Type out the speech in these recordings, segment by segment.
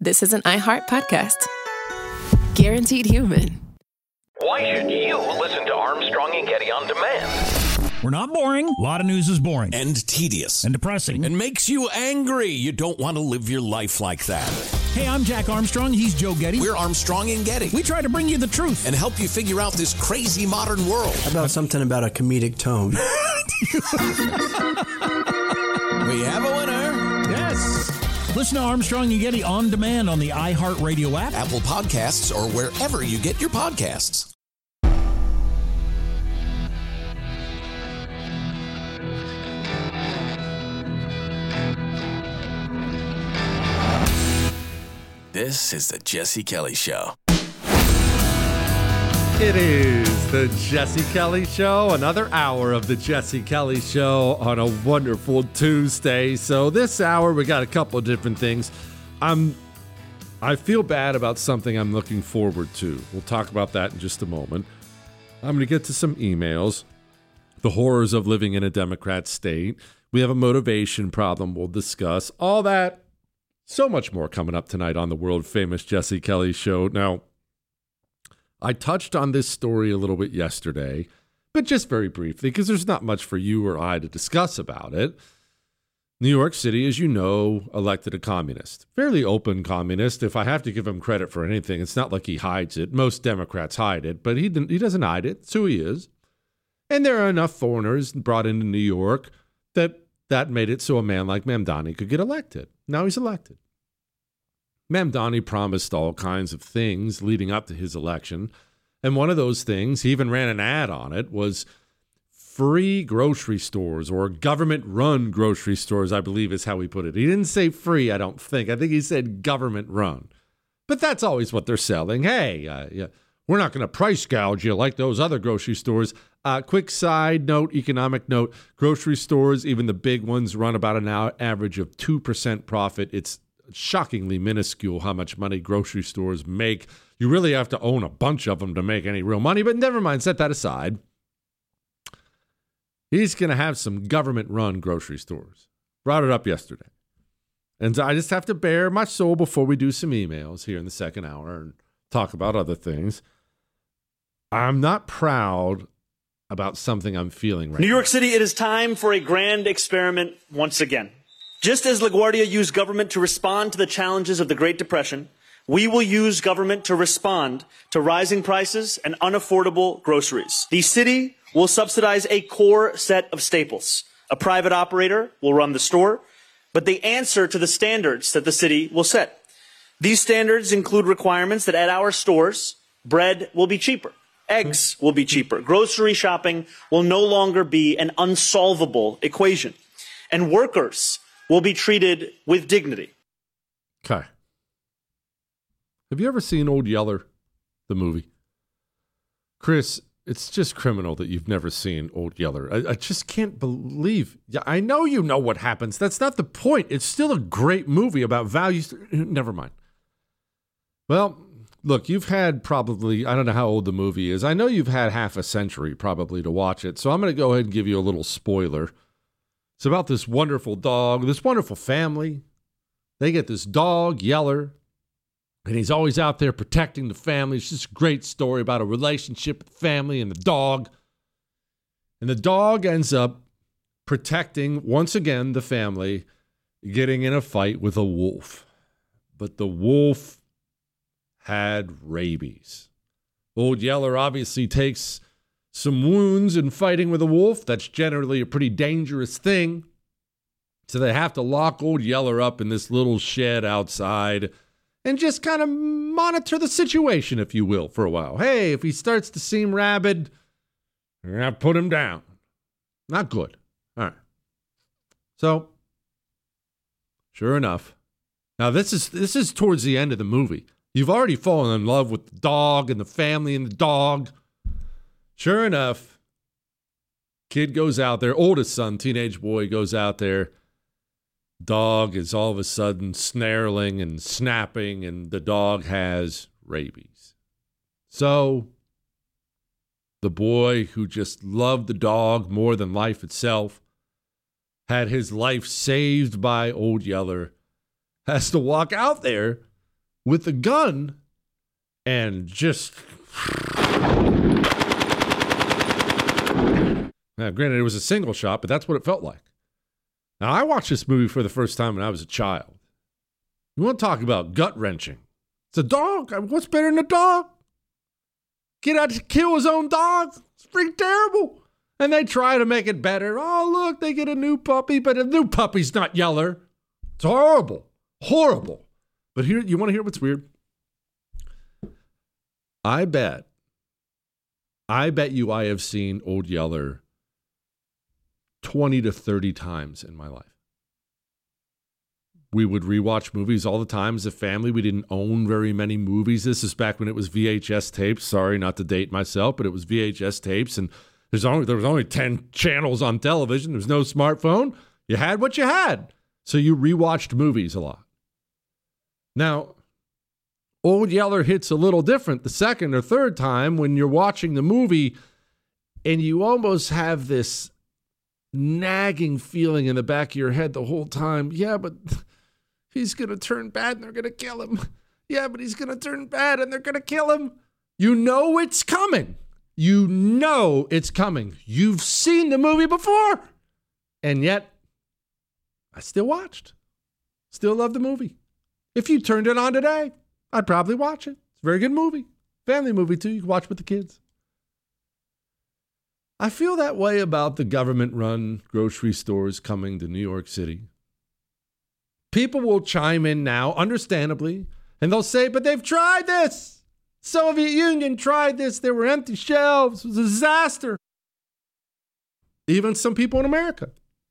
this is an iHeart podcast. Guaranteed human. Why should you listen to Armstrong and Getty on demand? We're not boring. A lot of news is boring. And tedious. And depressing. And makes you angry. You don't want to live your life like that. Hey, I'm Jack Armstrong. He's Joe Getty. We're Armstrong and Getty. We try to bring you the truth. And help you figure out this crazy modern world. How about something about a comedic tone? We have a winner. Yes. Listen to Armstrong and Getty on demand on the iHeartRadio app, Apple Podcasts, or wherever you get your podcasts. This is the Jesse Kelly Show. It is the Jesse Kelly Show, another hour of the Jesse Kelly Show on a wonderful Tuesday. So this hour, we got a couple of different things. I feel bad about something I'm looking forward to. We'll talk about that in just a moment. I'm going to get to some emails, the horrors of living in a Democrat state. We have a motivation problem we'll discuss. All that, so much more coming up tonight on the world-famous Jesse Kelly Show. Now, I touched on this story a little bit yesterday, but just very briefly, because there's not much for you or I to discuss about it. New York City, as you know, elected a communist, fairly open communist. If I have to give him credit for anything, it's not like he hides it. Most Democrats hide it, but he doesn't hide it. It's who he is. And there are enough foreigners brought into New York that made it so a man like Mamdani could get elected. Now he's elected. Mamdani promised all kinds of things leading up to his election. And one of those things, he even ran an ad on it, was free grocery stores or government-run grocery stores, I believe is how he put it. He didn't say free, I don't think. I think he said government-run. But that's always what they're selling. Hey, we're not going to price gouge you like those other grocery stores. Quick side note, economic note, grocery stores, even the big ones, run about an average of 2% profit. It's shockingly minuscule how much money grocery stores make. You really have to own a bunch of them to make any real money, but never mind, set that aside. He's going to have some government-run grocery stores. Brought it up yesterday. And I just have to bare my soul before we do some emails here in the second hour and talk about other things. I'm not proud about something I'm feeling right now. New York City, it is time for a grand experiment once again. Just as LaGuardia used government to respond to the challenges of the Great Depression, we will use government to respond to rising prices and unaffordable groceries. The city will subsidize a core set of staples. A private operator will run the store, but they answer to the standards that the city will set. These standards include requirements that at our stores, bread will be cheaper, eggs will be cheaper, grocery shopping will no longer be an unsolvable equation, and workers will be treated with dignity. Okay. Have you ever seen Old Yeller, the movie? Chris, it's just criminal that you've never seen Old Yeller. I just can't believe. Yeah, I know you know what happens. That's not the point. It's still a great movie about values. Never mind. Well, look, you've had probably, I don't know how old the movie is. I know you've had half a century probably to watch it. So I'm going to go ahead and give you a little spoiler. It's about this wonderful dog, this wonderful family. They get this dog, Yeller, and he's always out there protecting the family. It's just a great story about a relationship with the family and the dog. And the dog ends up protecting, once again, the family, getting in a fight with a wolf. But the wolf had rabies. Old Yeller obviously takes some wounds in fighting with a wolf. That's generally a pretty dangerous thing. So they have to lock Old Yeller up in this little shed outside and just kind of monitor the situation, if you will, for a while. Hey, if he starts to seem rabid, you're going to put him down. Not good. All right. So, sure enough. Now, this is towards the end of the movie. You've already fallen in love with the dog and the family and the dog. Sure enough, kid goes out there, oldest son, teenage boy goes out there. Dog is all of a sudden snarling and snapping, and the dog has rabies. So the boy who just loved the dog more than life itself, had his life saved by Old Yeller, has to walk out there with a gun and just... Now, granted, it was a single shot, but that's what it felt like. Now, I watched this movie for the first time when I was a child. You want to talk about gut-wrenching? It's a dog. What's better than a dog? Get out to kill his own dog. It's freaking terrible. And they try to make it better. Oh, look, they get a new puppy, but a new puppy's not Yeller. It's horrible. Horrible. But here, you want to hear what's weird? I bet you I have seen Old Yeller 20 to 30 times in my life. We would rewatch movies all the time as a family. We didn't own very many movies. This is back when it was VHS tapes. Sorry, not to date myself, but it was VHS tapes, and there was only 10 channels on television. There was no smartphone. You had what you had. So you rewatched movies a lot. Now, Old Yeller hits a little different the second or third time when you're watching the movie and you almost have this nagging feeling in the back of your head the whole time. Yeah, but he's going to turn bad and they're going to kill him. Yeah, but he's going to turn bad and they're going to kill him. You know it's coming. You know it's coming. You've seen the movie before. And yet, I still watched. Still love the movie. If you turned it on today, I'd probably watch it. It's a very good movie. Family movie, too. You can watch with the kids. I feel that way about the government-run grocery stores coming to New York City. People will chime in now, understandably, and they'll say, but they've tried this. Soviet Union tried this. There were empty shelves. It was a disaster. Even some people in America.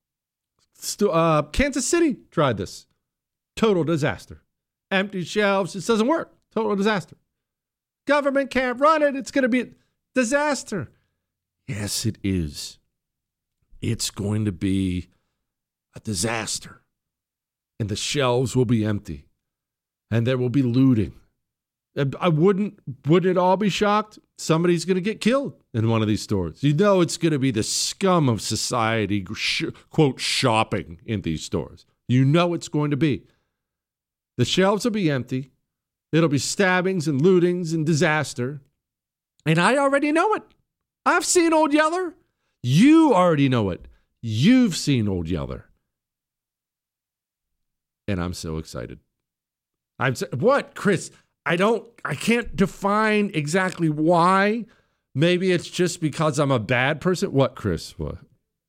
Kansas City tried this. Total disaster. Empty shelves. It doesn't work. Total disaster. Government can't run it. It's going to be a disaster. Yes, it is. It's going to be a disaster. And the shelves will be empty. And there will be looting. Wouldn't it all be shocked? Somebody's going to get killed in one of these stores. You know it's going to be the scum of society, quote, shopping in these stores. You know it's going to be. The shelves will be empty. It'll be stabbings and lootings and disaster. And I already know it. I've seen Old Yeller. You already know it. You've seen Old Yeller. And I'm so excited. What, Chris? I can't define exactly why. Maybe it's just because I'm a bad person. What, Chris? What?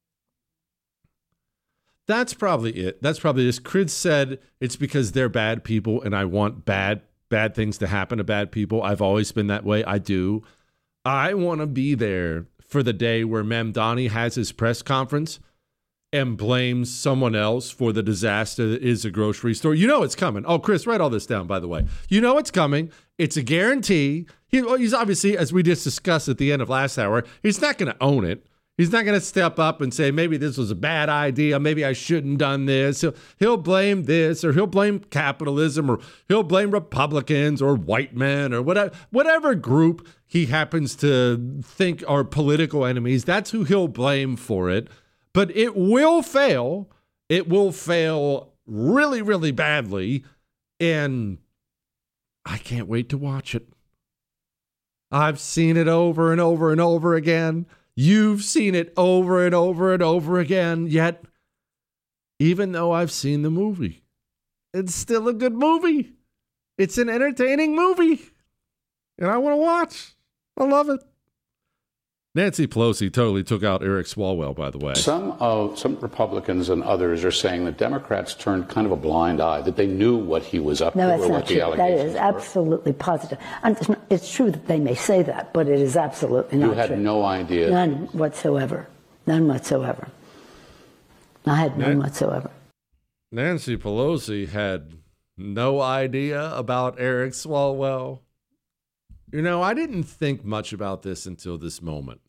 That's probably it. That's probably it. Chris said it's because they're bad people and I want bad things to happen to bad people. I've always been that way. I do. I want to be there for the day where Mem Donnie has his press conference and blames someone else for the disaster that is a grocery store. You know it's coming. Oh, Chris, write all this down, by the way. You know it's coming. It's a guarantee. He's obviously, as we just discussed at the end of last hour, he's not going to own it. He's not going to step up and say, maybe this was a bad idea. Maybe I shouldn't have done this. He'll blame this, or he'll blame capitalism, or he'll blame Republicans or white men or whatever group he happens to think are political enemies. That's who he'll blame for it. But it will fail. It will fail really, really badly. And I can't wait to watch it. I've seen it over and over and over again. You've seen it over and over and over again. Yet, even though I've seen the movie, it's still a good movie. It's an entertaining movie. And I want to watch. I love it. Nancy Pelosi totally took out Eric Swalwell, by the way. Some Republicans and others are saying that Democrats turned kind of a blind eye, that they knew what he was up to or what the allegations were. That is absolutely positive. It's true that they may say that, but it is absolutely not true. You had no idea? None whatsoever. None whatsoever. I had none whatsoever. Nancy Pelosi had no idea about Eric Swalwell. You know, I didn't think much about this until this moment.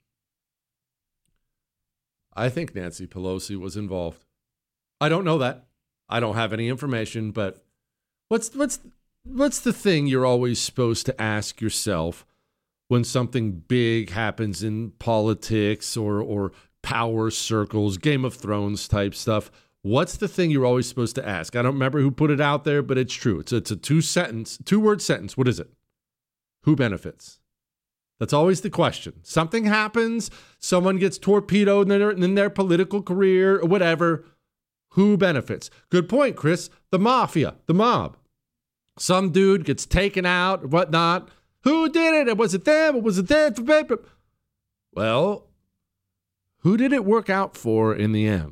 I think Nancy Pelosi was involved. I don't know that. I don't have any information, but what's the thing you're always supposed to ask yourself when something big happens in politics or power circles, Game of Thrones type stuff? What's the thing you're always supposed to ask? I don't remember who put it out there, but it's true. It's a two-word sentence. What is it? Who benefits? That's always the question. Something happens, someone gets torpedoed in their political career or whatever. Who benefits? Good point, Chris. The mafia, the mob. Some dude gets taken out or whatnot. Who did it? Was it them? Or was it them? Well, who did it work out for in the end?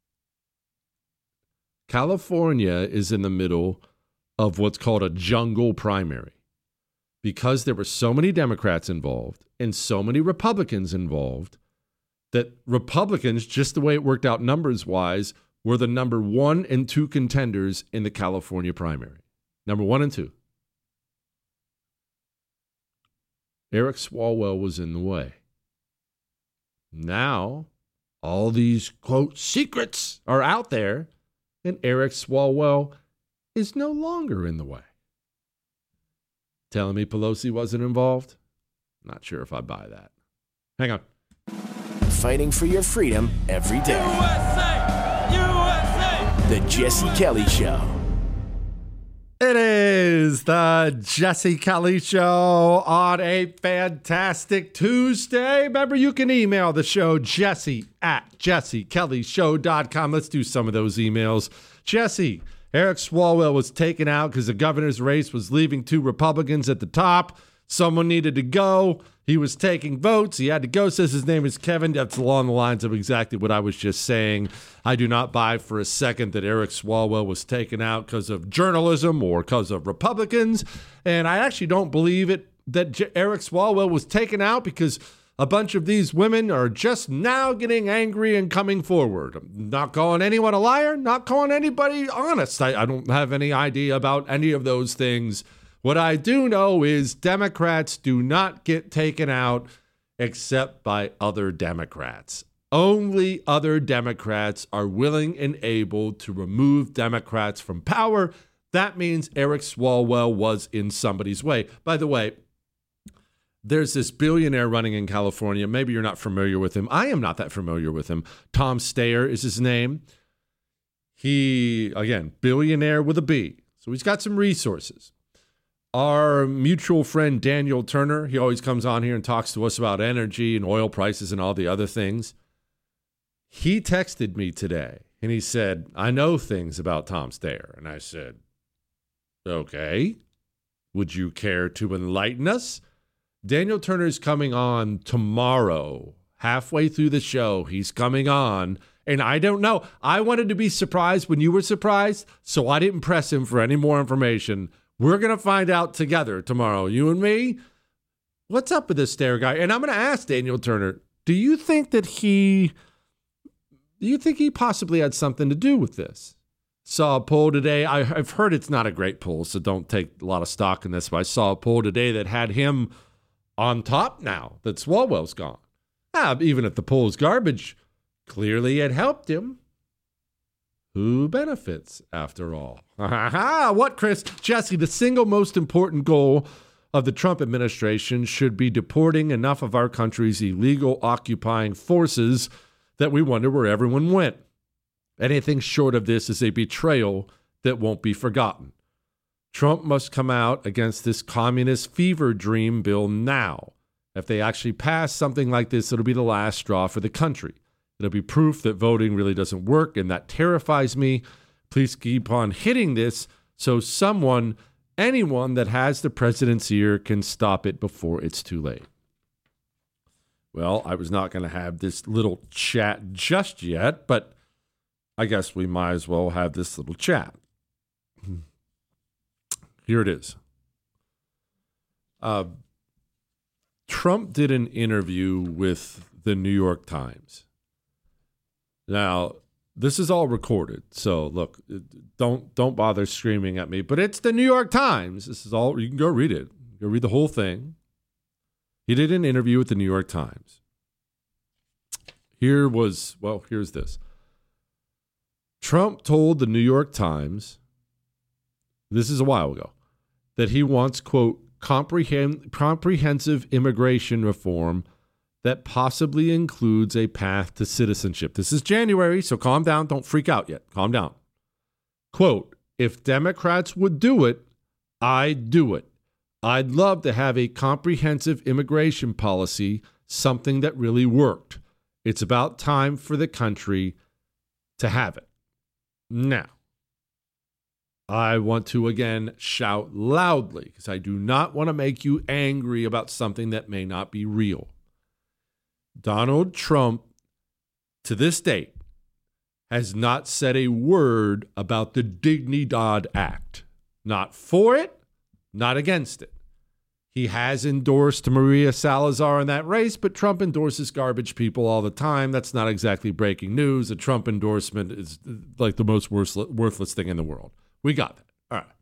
California is in the middle of what's called a jungle primary. Because there were so many Democrats involved and so many Republicans involved, that Republicans, just the way it worked out numbers-wise, were the number 1 and 2 contenders in the California primary. Number 1 and 2. Eric Swalwell was in the way. Now, all these, quote, secrets are out there, and Eric Swalwell is no longer in the way. Telling me Pelosi wasn't involved? Not sure if I buy that. Hang on. Fighting for your freedom every day. USA! USA! The Jesse Kelly Show. It is the Jesse Kelly Show on a fantastic Tuesday. Remember, you can email the show, jesse@jessekellyshow.com. Let's do some of those emails. Jesse, Eric Swalwell was taken out because the governor's race was leaving 2 Republicans at the top. Someone needed to go. He was taking votes. He had to go. Says his name is Kevin. That's along the lines of exactly what I was just saying. I do not buy for a second that Eric Swalwell was taken out because of journalism or because of Republicans. And I actually don't believe it that Eric Swalwell was taken out because a bunch of these women are just now getting angry and coming forward. I'm not calling anyone a liar, not calling anybody honest. I don't have any idea about any of those things. What I do know is Democrats do not get taken out except by other Democrats. Only other Democrats are willing and able to remove Democrats from power. That means Eric Swalwell was in somebody's way. By the way, there's this billionaire running in California. Maybe you're not familiar with him. I am not that familiar with him. Tom Steyer is his name. He, again, billionaire with a B. So he's got some resources. Our mutual friend Daniel Turner, he always comes on here and talks to us about energy and oil prices and all the other things. He texted me today and he said, I know things about Tom Steyer. And I said, okay, would you care to enlighten us? Daniel Turner's coming on tomorrow, halfway through the show. He's coming on, and I don't know. I wanted to be surprised when you were surprised, so I didn't press him for any more information. We're going to find out together tomorrow, you and me. What's up with this Steyer guy? And I'm going to ask Daniel Turner, do you think he possibly had something to do with this? Saw a poll today. I've heard it's not a great poll, so don't take a lot of stock in this, but I saw a poll today that had him on top now that Swalwell's gone. Even if the poll's garbage, clearly it helped him. Who benefits, after all? What, Chris? Jesse, the single most important goal of the Trump administration should be deporting enough of our country's illegal occupying forces that we wonder where everyone went. Anything short of this is a betrayal that won't be forgotten. Trump must come out against this communist fever dream bill now. If they actually pass something like this, it'll be the last straw for the country. It'll be proof that voting really doesn't work, and that terrifies me. Please keep on hitting this so anyone that has the president's ear can stop it before it's too late. Well, I was not going to have this little chat just yet, but I guess we might as well have this little chat. Here it is. Trump did an interview with the New York Times. Now, this is all recorded, so look, don't bother screaming at me, but it's the New York Times. This is all, you can go read it. Go read the whole thing. He did an interview with the New York Times. Here's this. Trump told the New York Times, this is a while ago, that he wants, quote, comprehensive immigration reform that possibly includes a path to citizenship. This is January, so calm down. Don't freak out yet. Calm down. Quote, if Democrats would do it, I'd do it. I'd love to have a comprehensive immigration policy, something that really worked. It's about time for the country to have it. Now, I want to again shout loudly because I do not want to make you angry about something that may not be real. Donald Trump, to this date, has not said a word about the Dignidad Act. Not for it, not against it. He has endorsed Maria Salazar in that race, but Trump endorses garbage people all the time. That's not exactly breaking news. A Trump endorsement is like the most worthless thing in the world. We got that. All right.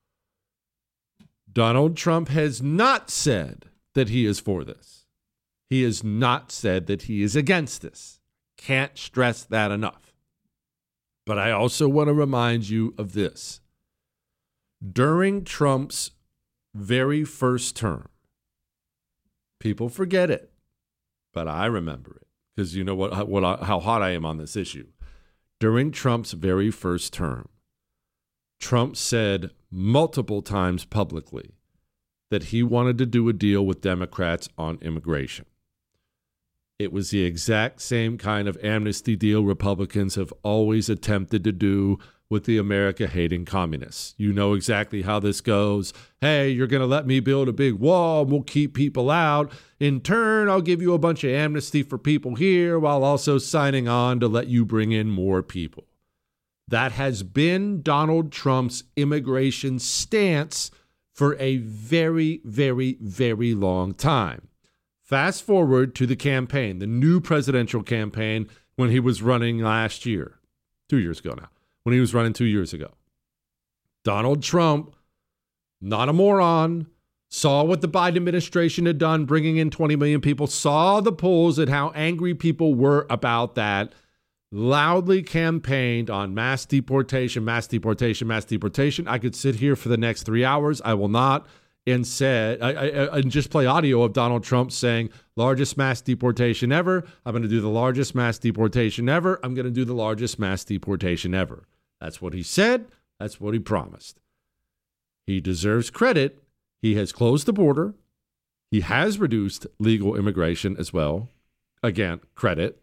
Donald Trump has not said that he is for this. He has not said that he is against this. Can't stress that enough. But I also want to remind you of this. During Trump's very first term, people forget it, but I remember it because you know how hot I am on this issue. During Trump's very first term, Trump said multiple times publicly that he wanted to do a deal with Democrats on immigration. It was the exact same kind of amnesty deal Republicans have always attempted to do with the America-hating communists. You know exactly how this goes. Hey, you're going to let me build a big wall and we'll keep people out. In turn, I'll give you a bunch of amnesty for people here while also signing on to let you bring in more people. That has been Donald Trump's immigration stance for a very, very, very long time. Fast forward to the campaign, the new presidential campaign when he was running last year, 2 years ago now, when he was running 2 years ago. Donald Trump, not a moron, saw what the Biden administration had done, bringing in 20 million people, saw the polls and how angry people were about that, loudly campaigned on mass deportation, mass deportation, mass deportation. I could sit here for the next 3 hours. I will not. And said, I just play audio of Donald Trump saying, largest mass deportation ever. I'm going to do the largest mass deportation ever. I'm going to do the largest mass deportation ever. That's what he said. That's what he promised. He deserves credit. He has closed the border. He has reduced legal immigration as well. Again, credit.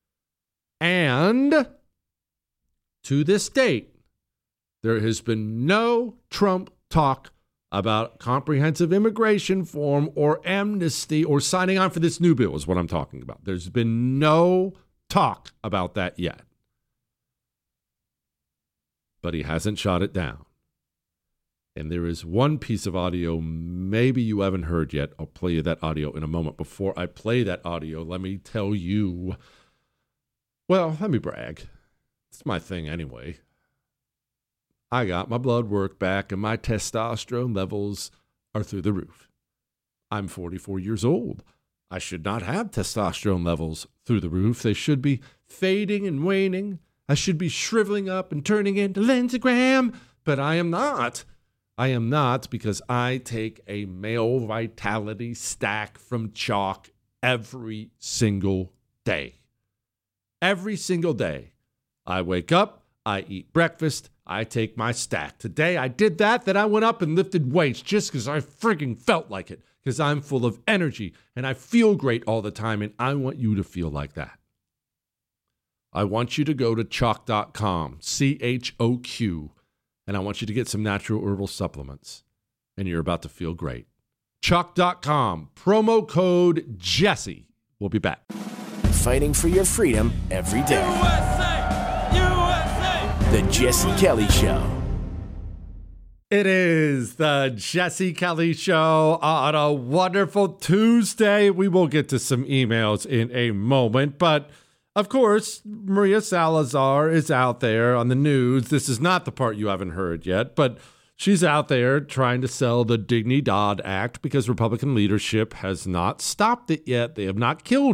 And to this date, there has been no Trump talk about comprehensive immigration reform or amnesty or signing on for this new bill is what I'm talking about. There's been no talk about that yet. But he hasn't shot it down. And there is one piece of audio maybe you haven't heard yet. I'll play you that audio in a moment. Before I play that audio, let me tell you, well, let me brag. It's my thing anyway. I got my blood work back and my testosterone levels are through the roof. I'm 44 years old. I should not have testosterone levels through the roof. They should be fading and waning. I should be shriveling up and turning into Lindsey Graham, but I am not. I am not because I take a male vitality stack from Chalk every single day. Every single day. I wake up, I eat breakfast, I take my stack. Today I did that, then I went up and lifted weights just because I freaking felt like it, because I'm full of energy and I feel great all the time, and I want you to feel like that. I want you to go to Choq.com, CHOQ, and I want you to get some natural herbal supplements, and you're about to feel great. Choq.com, promo code Jesse. We'll be back. Fighting for your freedom every day. USA! USA! The Jesse Kelly Show. It is the Jesse Kelly Show on a wonderful Tuesday. We will get to some emails in a moment, but of course, Maria Salazar is out there on the news. This is not the part you haven't heard yet, but she's out there trying to sell the Dignidad Act because Republican leadership has not stopped it yet. They have not killed it.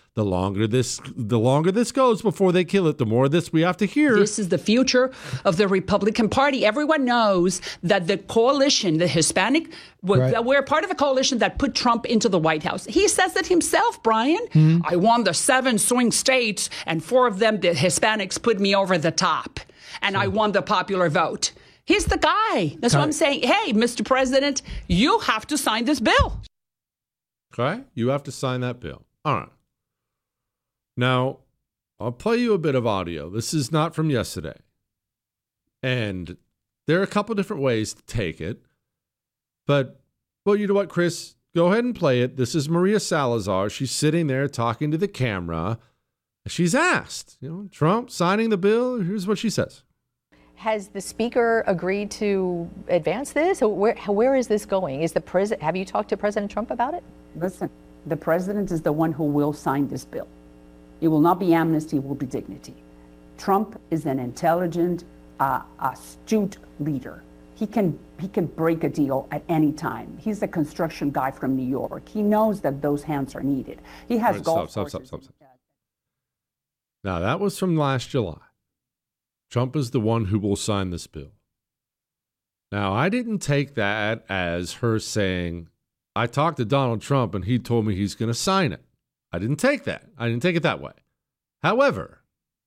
The longer this goes before they kill it, the more of this we have to hear. This is the future of the Republican Party. Everyone knows that the coalition, the Hispanic, we're part of a coalition that put Trump into the White House. He says it himself, Brian. I won the 7 swing states, and 4 of them, the Hispanics, put me over the top. And I won the popular vote. He's the guy. That's what I'm saying. Hey, Mr. President, you have to sign this bill. Okay? You have to sign that bill. All right. Now, I'll play you a bit of audio. This is not from yesterday. And there are a couple different ways to take it. But, well, you know what, Chris? Go ahead and play it. This is Maria Salazar. She's sitting there talking to the camera. She's asked, Trump signing the bill. Here's what she says. Has the speaker agreed to advance this? Where is this going? Have you talked to President Trump about it? Listen, the president is the one who will sign this bill. It will not be amnesty, it will be dignity. Trump is an intelligent, astute leader. He can break a deal at any time. He's a construction guy from New York. He knows that those hands are needed. He has golf courses. Stop. Now, that was from last July. Trump is the one who will sign this bill. Now, I didn't take that as her saying, I talked to Donald Trump and he told me he's going to sign it. I didn't take that. I didn't take it that way. However,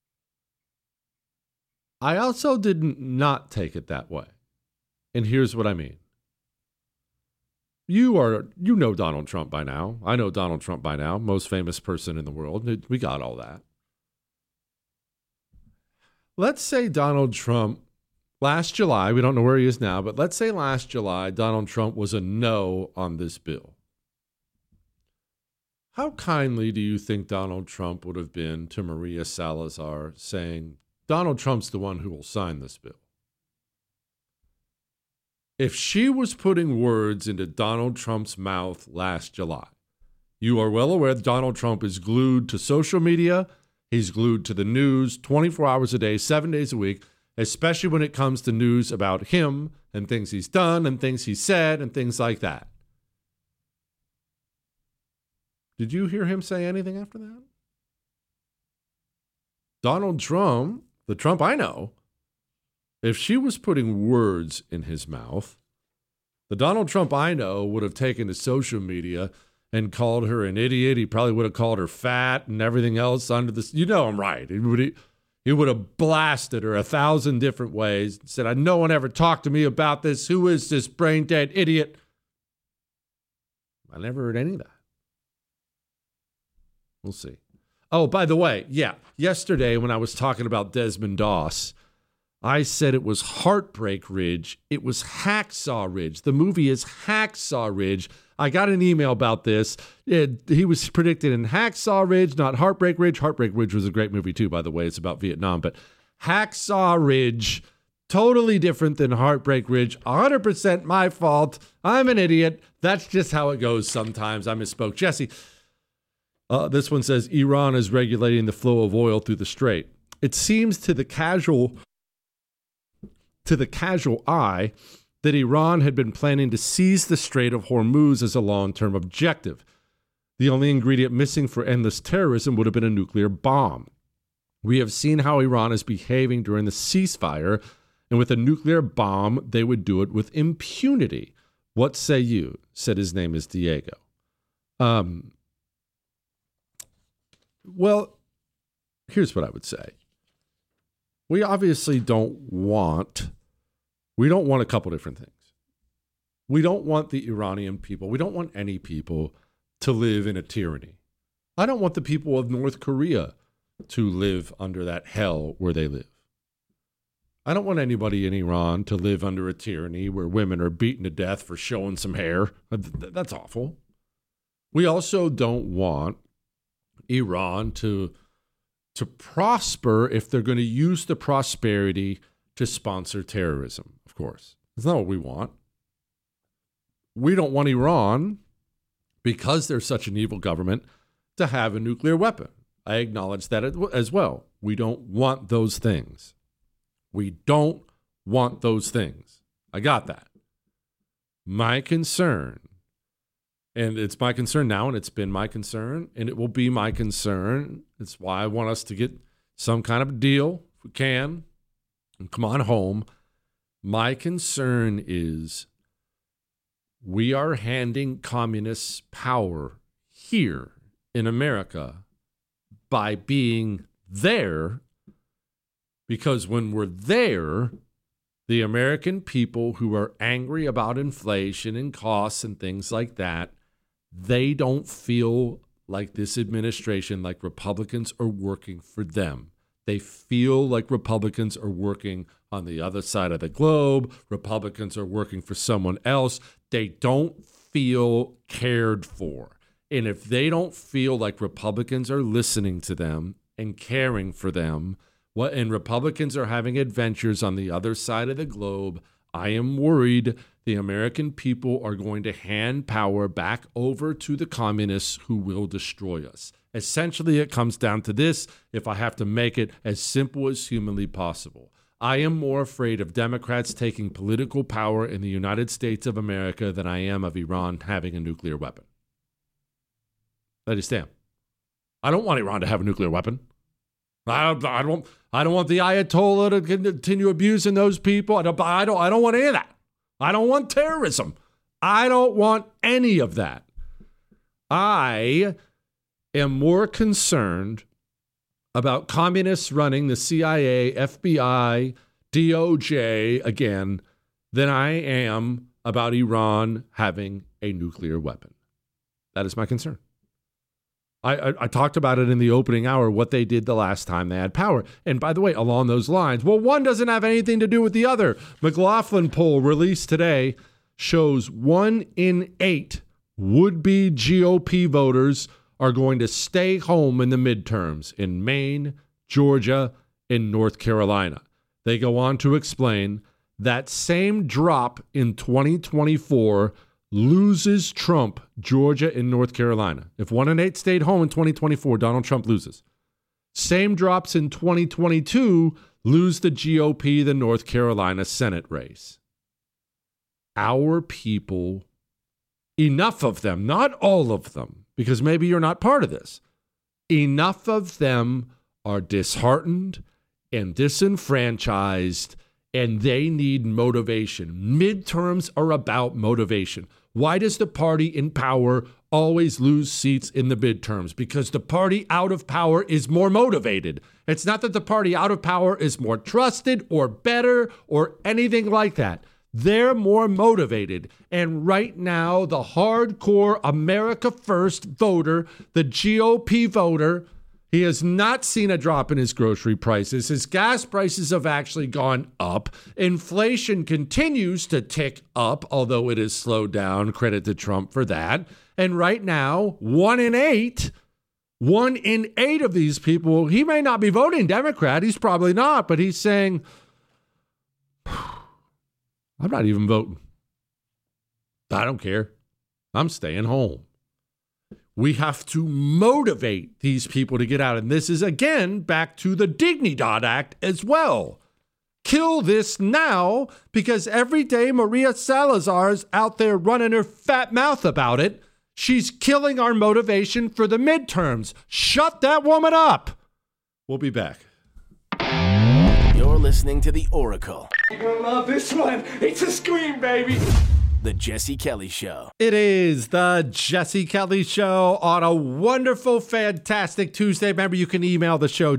I also didn't not take it that way. And here's what I mean. You know Donald Trump by now. I know Donald Trump by now. Most famous person in the world. We got all that. Let's say Donald Trump, last July, we don't know where he is now, but let's say last July, Donald Trump was a no on this bill. How kindly do you think Donald Trump would have been to Maria Salazar saying, Donald Trump's the one who will sign this bill? If she was putting words into Donald Trump's mouth last July, you are well aware that Donald Trump is glued to social media. He's glued to the news 24 hours a day, 7 days a week, especially when it comes to news about him and things he's done and things he's said and things like that. Did you hear him say anything after that? Donald Trump, the Trump I know, if she was putting words in his mouth, the Donald Trump I know would have taken to social media and called her an idiot. He probably would have called her fat and everything else under this. You know I'm right. He would have blasted her 1,000 different ways. Said, no one ever talked to me about this. Who is this brain dead idiot? I never heard any of that. We'll see. Oh, by the way, yesterday when I was talking about Desmond Doss, I said it was Heartbreak Ridge. It was Hacksaw Ridge. The movie is Hacksaw Ridge. I got an email about this. He was predicted in Hacksaw Ridge, not Heartbreak Ridge. Heartbreak Ridge was a great movie too, by the way. It's about Vietnam. But Hacksaw Ridge, totally different than Heartbreak Ridge. 100% my fault. I'm an idiot. That's just how it goes sometimes. I misspoke. Jesse, this one says, Iran is regulating the flow of oil through the Strait. It seems to the casual eye that Iran had been planning to seize the Strait of Hormuz as a long-term objective. The only ingredient missing for endless terrorism would have been a nuclear bomb. We have seen how Iran is behaving during the ceasefire, and with a nuclear bomb, they would do it with impunity. What say you? Said his name is Diego. Well, here's what I would say. We obviously don't want a couple different things. We don't want the Iranian people, we don't want any people to live in a tyranny. I don't want the people of North Korea to live under that hell where they live. I don't want anybody in Iran to live under a tyranny where women are beaten to death for showing some hair. That's awful. We also don't want Iran to prosper if they're going to use the prosperity to sponsor terrorism, of course. That's not what we want. We don't want Iran, because they're such an evil government, to have a nuclear weapon. I acknowledge that as well. We don't want those things. We don't want those things. I got that. My concern And it's my concern now, and it's been my concern, and it will be my concern. It's why I want us to get some kind of deal, if we can, and come on home. My concern is we are handing communists power here in America by being there, because when we're there, the American people who are angry about inflation and costs and things like that, they don't feel like this administration, like Republicans are working for them. They feel like Republicans are working on the other side of the globe. Republicans are working for someone else. They don't feel cared for. And if they don't feel like Republicans are listening to them and caring for them, and Republicans are having adventures on the other side of the globe, I am worried the American people are going to hand power back over to the communists who will destroy us. Essentially, it comes down to this, if I have to make it as simple as humanly possible. I am more afraid of Democrats taking political power in the United States of America than I am of Iran having a nuclear weapon. I just am. I don't want Iran to have a nuclear weapon. I don't want the Ayatollah to continue abusing those people. I don't want any of that. I don't want terrorism. I don't want any of that. I am more concerned about communists running the CIA, FBI, DOJ again than I am about Iran having a nuclear weapon. That is my concern. I talked about it in the opening hour, what they did the last time they had power. And by the way, along those lines, well, one doesn't have anything to do with the other. McLaughlin poll released today shows 1 in 8 would-be GOP voters are going to stay home in the midterms in Maine, Georgia, and North Carolina. They go on to explain that same drop in 2024 loses Trump, Georgia, and North Carolina. If 1 in 8 stayed home in 2024, Donald Trump loses. Same drops in 2022 lose the GOP, the North Carolina Senate race. Our people, enough of them, not all of them, because maybe you're not part of this, enough of them are disheartened and disenfranchised, and they need motivation. Midterms are about motivation. Why does the party in power always lose seats in the midterms? Because the party out of power is more motivated. It's not that the party out of power is more trusted or better or anything like that. They're more motivated. And right now, the hardcore America First voter, the GOP voter, he has not seen a drop in his grocery prices. His gas prices have actually gone up. Inflation continues to tick up, although it has slowed down. Credit to Trump for that. And right now, 1 in 8 of these people, he may not be voting Democrat. He's probably not, but he's saying, I'm not even voting. I don't care. I'm staying home. We have to motivate these people to get out. And this is, again, back to the Dignidad Act as well. Kill this now, because every day Maria Salazar's out there running her fat mouth about it. She's killing our motivation for the midterms. Shut that woman up. We'll be back. You're listening to The Oracle. You're going to love this one. It's a scream, baby. The Jesse Kelly Show. It is the Jesse Kelly Show on a wonderful, fantastic Tuesday. Remember, you can email the show,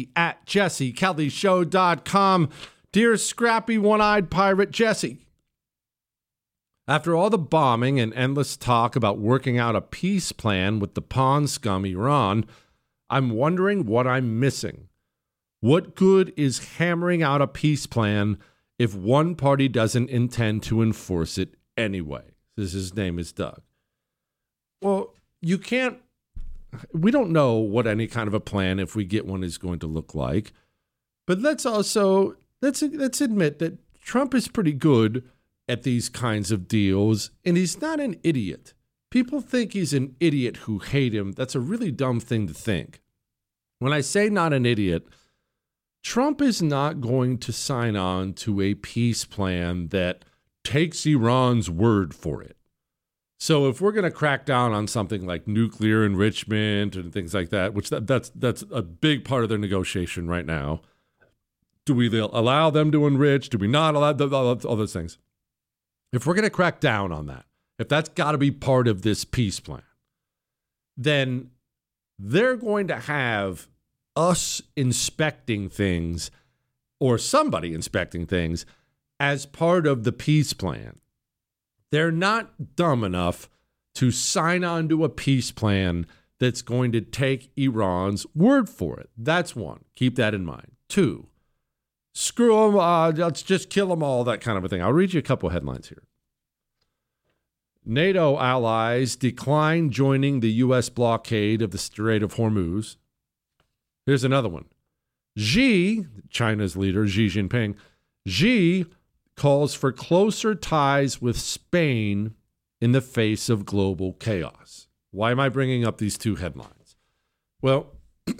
jesse@jessekellyshow.com. Dear scrappy, one-eyed pirate Jesse, after all the bombing and endless talk about working out a peace plan with the pawn scum Iran, I'm wondering what I'm missing. What good is hammering out a peace plan if one party doesn't intend to enforce it anyway? His name is Doug. Well, we don't know what any kind of a plan, if we get one, is going to look like. But let's admit that Trump is pretty good at these kinds of deals, and he's not an idiot. People think he's an idiot who hate him. That's a really dumb thing to think. When I say not an idiot, Trump is not going to sign on to a peace plan that takes Iran's word for it. So if we're going to crack down on something like nuclear enrichment and things like that, which that's a big part of their negotiation right now, do we allow them to enrich? Do we not allow all those things? If we're going to crack down on that, if that's got to be part of this peace plan, then they're going to have us inspecting things or somebody inspecting things as part of the peace plan. They're not dumb enough to sign on to a peace plan that's going to take Iran's word for it. That's one. Keep that in mind. Two, screw them, let's just kill them all, that kind of a thing. I'll read you a couple headlines here. NATO allies decline joining the U.S. blockade of the Strait of Hormuz. Here's another one. Xi, China's leader, Xi Jinping, Xi calls for closer ties with Spain in the face of global chaos. Why am I bringing up these two headlines? Well,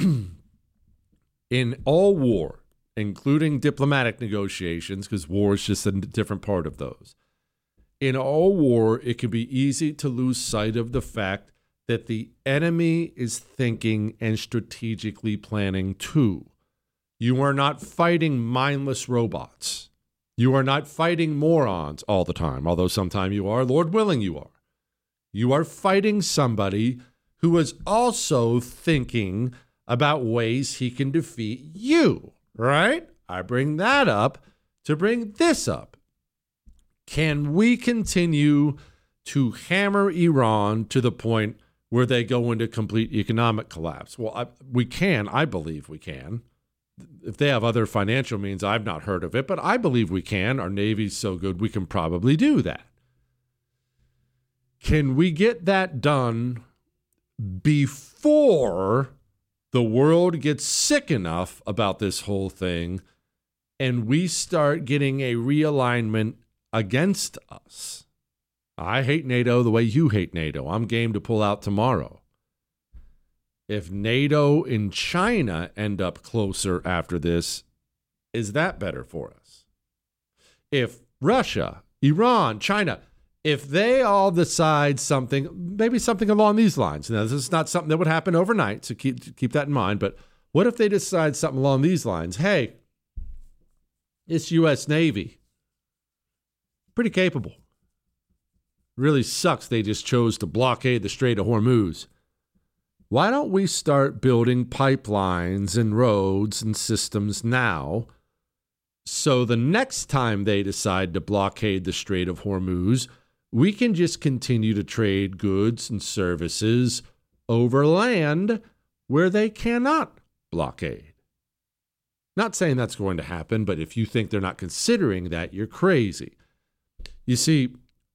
in all war, including diplomatic negotiations, because war is just a different part of those, in all war, it can be easy to lose sight of the fact that the enemy is thinking and strategically planning too. You are not fighting mindless robots. You are not fighting morons all the time, although sometime you are. Lord willing, you are. You are fighting somebody who is also thinking about ways he can defeat you, right? I bring that up to bring this up. Can we continue to hammer Iran to the point where they go into complete economic collapse? Well, we can. I believe we can. If they have other financial means, I've not heard of it, but I believe we can. Our Navy's so good, we can probably do that. Can we get that done before the world gets sick enough about this whole thing and we start getting a realignment against us? I hate NATO the way you hate NATO. I'm game to pull out tomorrow. If NATO and China end up closer after this, is that better for us? If Russia, Iran, China, if they all decide something, maybe something along these lines. Now, this is not something that would happen overnight, so keep that in mind. But what if they decide something along these lines? Hey, this U.S. Navy, pretty capable. Really sucks they just chose to blockade the Strait of Hormuz. Why don't we start building pipelines and roads and systems now so the next time they decide to blockade the Strait of Hormuz, we can just continue to trade goods and services over land where they cannot blockade? Not saying that's going to happen, but if you think they're not considering that, you're crazy. You see,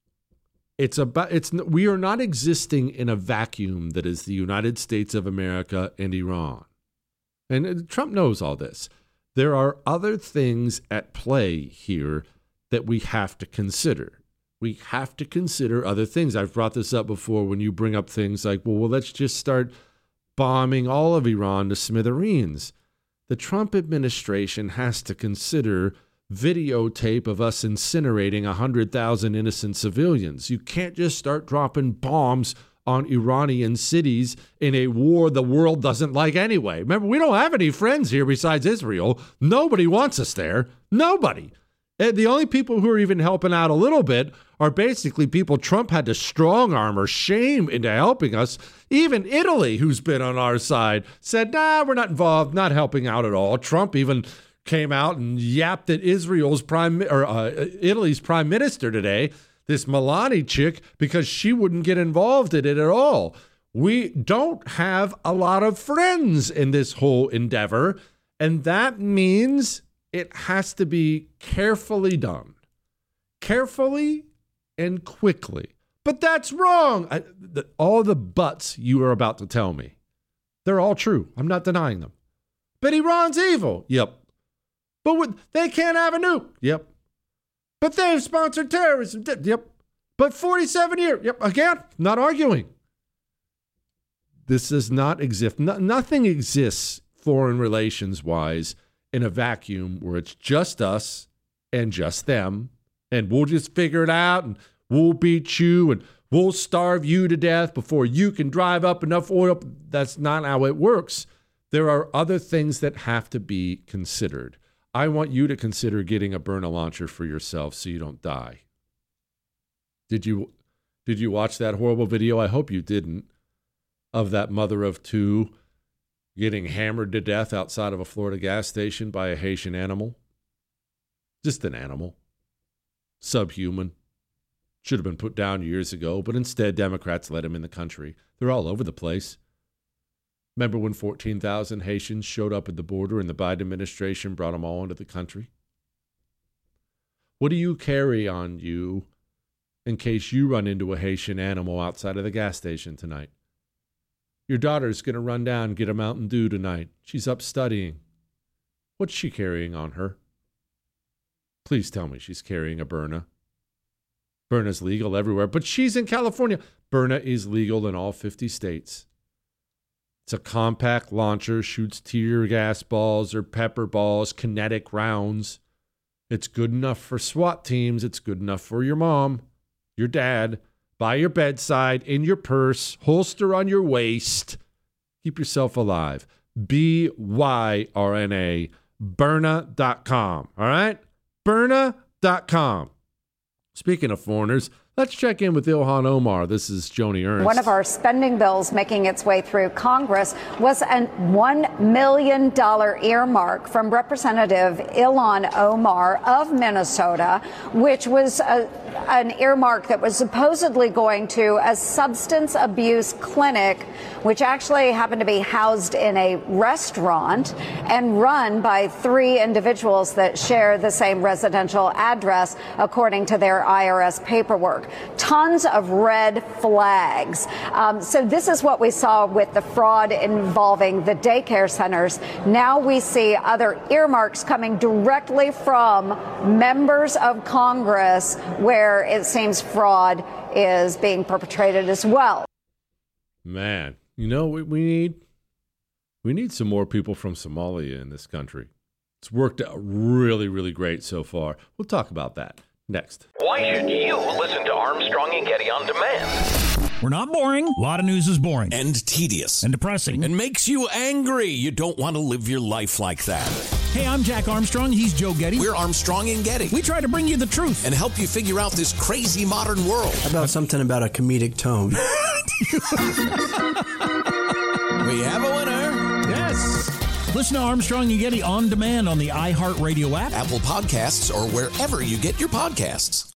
we are not existing in a vacuum that is the United States of America and Iran. And Trump knows all this. There are other things at play here that we have to consider. We have to consider other things. I've brought this up before when you bring up things like, well, let's just start bombing all of Iran to smithereens. The Trump administration has to consider videotape of us incinerating 100,000 innocent civilians. You can't just start dropping bombs on Iranian cities in a war the world doesn't like anyway. Remember, we don't have any friends here besides Israel. Nobody wants us there. Nobody. And the only people who are even helping out a little bit are basically people Trump had to strong arm or shame into helping us. Even Italy, who's been on our side, said, nah, we're not involved, not helping out at all. Trump even came out and yapped at Italy's prime minister today, this Melania chick, because she wouldn't get involved in it at all. We don't have a lot of friends in this whole endeavor, and that means it has to be carefully done. Carefully and quickly. But that's wrong. All the buts you are about to tell me, they're all true. I'm not denying them. But Iran's evil. Yep. But they can't have a nuke. Yep. But they've sponsored terrorism. Yep. But 47 years. Yep. Again, not arguing. This does not exist. Nothing exists foreign relations-wise in a vacuum where it's just us and just them, and we'll just figure it out, and we'll beat you and we'll starve you to death before you can drive up enough oil. That's not how it works. There are other things that have to be considered. I want you to consider getting a Byrna launcher for yourself so you don't die. Did you watch that horrible video? I hope you didn't. Of that mother of two getting hammered to death outside of a Florida gas station by a Haitian animal. Just an animal. Subhuman. Should have been put down years ago, but instead Democrats let him in the country. They're all over the place. Remember when 14,000 Haitians showed up at the border and the Biden administration brought them all into the country? What do you carry on you in case you run into a Haitian animal outside of the gas station tonight? Your daughter's going to run down and get a Mountain Dew tonight. She's up studying. What's she carrying on her? Please tell me she's carrying a Byrna. Byrna's legal everywhere, but she's in California. Byrna is legal in all 50 states. It's a compact launcher, shoots tear gas balls or pepper balls, kinetic rounds. It's good enough for SWAT teams. It's good enough for your mom, your dad, by your bedside, in your purse, holster on your waist. Keep yourself alive. BYRNA, Byrna.com. All right? Byrna.com. Speaking of foreigners, let's check in with Ilhan Omar. This is Joni Ernst. One of our spending bills making its way through Congress was a $1 million earmark from Representative Ilhan Omar of Minnesota, which was an earmark that was supposedly going to a substance abuse clinic, which actually happened to be housed in a restaurant and run by 3 individuals that share the same residential address, according to their IRS paperwork. Tons of red flags. So this is what we saw with the fraud involving the daycare centers. Now we see other earmarks coming directly from members of Congress where it seems fraud is being perpetrated as well. Man, you know what we need? We need some more people from Somalia in this country. It's worked out really, really great so far. We'll talk about that next. Why should you listen to Armstrong and Getty On Demand? We're not boring. A lot of news is boring. And tedious. And depressing. And makes you angry. You don't want to live your life like that. Hey, I'm Jack Armstrong. He's Joe Getty. We're Armstrong and Getty. We try to bring you the truth. And help you figure out this crazy modern world. How about something about a comedic tone? We have a winner. Yes. Listen to Armstrong and Getty On Demand on the iHeartRadio app, Apple Podcasts, or wherever you get your podcasts.